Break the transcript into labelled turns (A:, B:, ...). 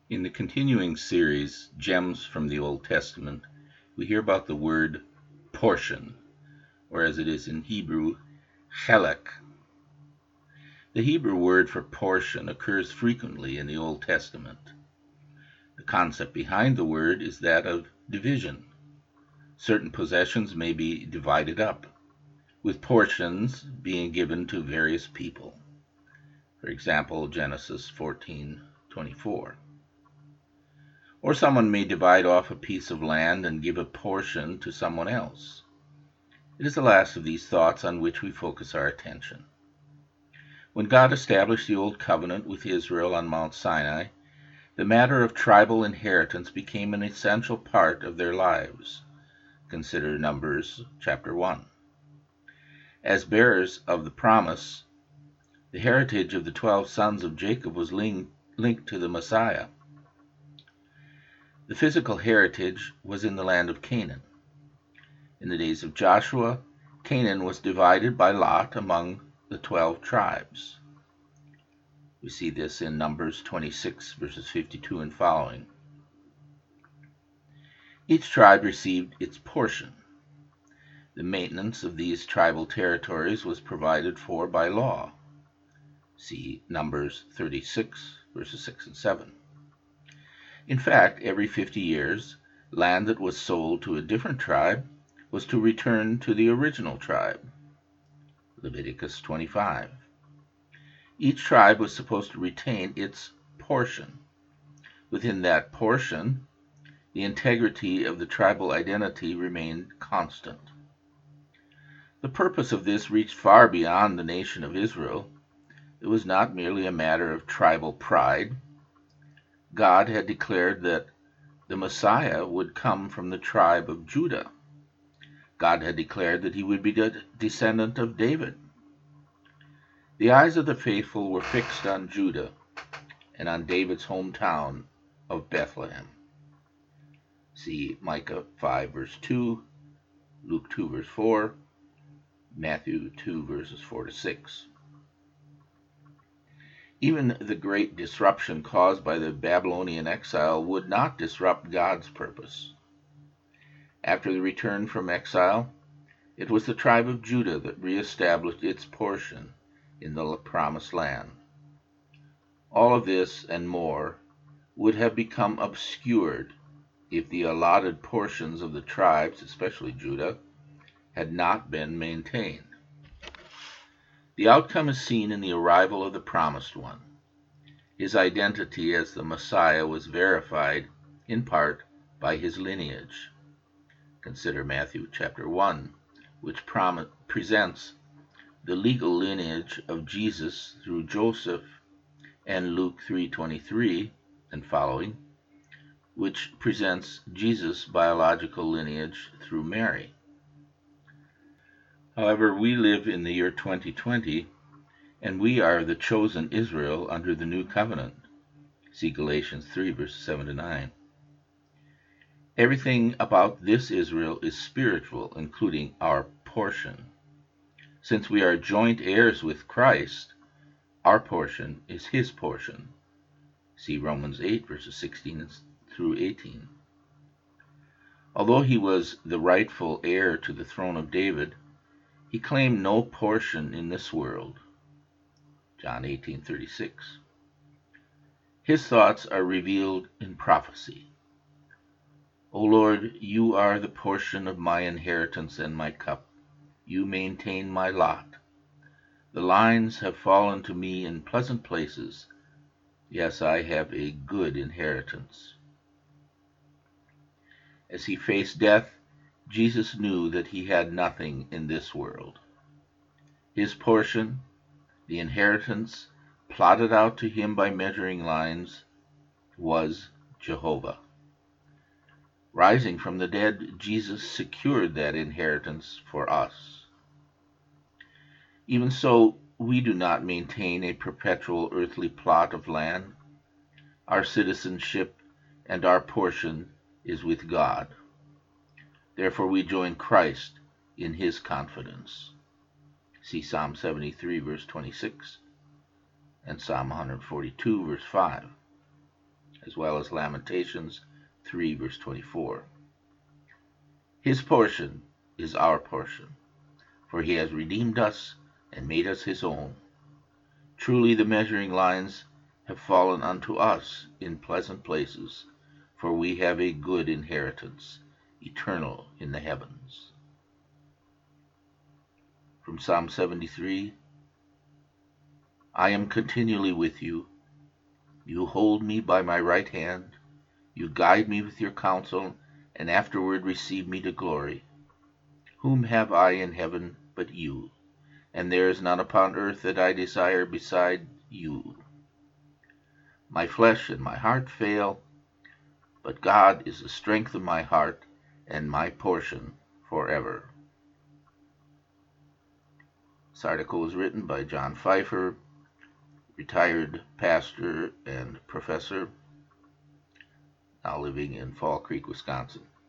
A: In the continuing series, Gems from the Old Testament, we hear about the word portion, or as it is in Hebrew, chelek. The Hebrew word for portion occurs frequently in the Old Testament. The concept behind the word is that of division. Certain possessions may be divided up, with portions being given to various people. For example, Genesis 14:24. Or someone may divide off a piece of land and give a portion to someone else. It is the last of these thoughts on which we focus our attention. When God established the Old Covenant with Israel on Mount Sinai, the matter of tribal inheritance became an essential part of their lives. Consider Numbers chapter 1. As bearers of the promise, the heritage of the 12 sons of Jacob was linked to the Messiah. The physical heritage was in the land of Canaan. In the days of Joshua, Canaan was divided by lot among the 12 tribes. We see this in Numbers 26, verses 52 and following. Each tribe received its portion. The maintenance of these tribal territories was provided for by law. See Numbers 36, verses 6 and 7. In fact, every 50 years, land that was sold to a different tribe was to return to the original tribe. Leviticus 25. Each tribe was supposed to retain its portion. Within that portion, the integrity of the tribal identity remained constant. The purpose of this reached far beyond the nation of Israel. It was not merely a matter of tribal pride. God had declared that the Messiah would come from the tribe of Judah. God had declared that he would be the descendant of David. The eyes of the faithful were fixed on Judah and on David's hometown of Bethlehem. See Micah 5, verse 2, Luke 2, verse 4, Matthew 2, verses 4 to 6. Even the great disruption caused by the Babylonian exile would not disrupt God's purpose. After the return from exile, it was the tribe of Judah that reestablished its portion in the promised land. All of this and more would have become obscured if the allotted portions of the tribes, especially Judah, had not been maintained. The outcome is seen in the arrival of the Promised One. His identity as the Messiah was verified, in part, by his lineage. Consider Matthew chapter 1, which presents the legal lineage of Jesus through Joseph, and Luke 3:23 and following, which presents Jesus' biological lineage through Mary. However, we live in the year 2020, and we are the chosen Israel under the new covenant. See Galatians 3, verses 7 to 9. Everything about this Israel is spiritual, including our portion. Since we are joint heirs with Christ, our portion is his portion. See Romans 8, verses 16 through 18. Although he was the rightful heir to the throne of David, he claimed no portion in this world. John 18:36. His thoughts are revealed in prophecy. O Lord, you are the portion of my inheritance and my cup. You maintain my lot. The lines have fallen to me in pleasant places. Yes, I have a good inheritance. As he faced death, Jesus knew that he had nothing in this world. His portion, the inheritance plotted out to him by measuring lines, was Jehovah. Rising from the dead, Jesus secured that inheritance for us. Even so, we do not maintain a perpetual earthly plot of land. Our citizenship and our portion is with God. Therefore we join Christ in his confidence. See Psalm 73, verse 26, and Psalm 142, verse 5. as well as Lamentations 3, verse 24. His portion is our portion, for he has redeemed us and made us his own. Truly the measuring lines have fallen unto us in pleasant places, for we have a good inheritance, eternal in the heavens. From Psalm 73, I am continually with you. You hold me by my right hand. You guide me with your counsel, and afterward receive me to glory. Whom have I in heaven but you? And there is none upon earth that I desire beside you. My flesh and my heart fail, but God is the strength of my heart and my portion forever. This article was written by John Pfeiffer, retired pastor and professor, now living in Fall Creek, Wisconsin.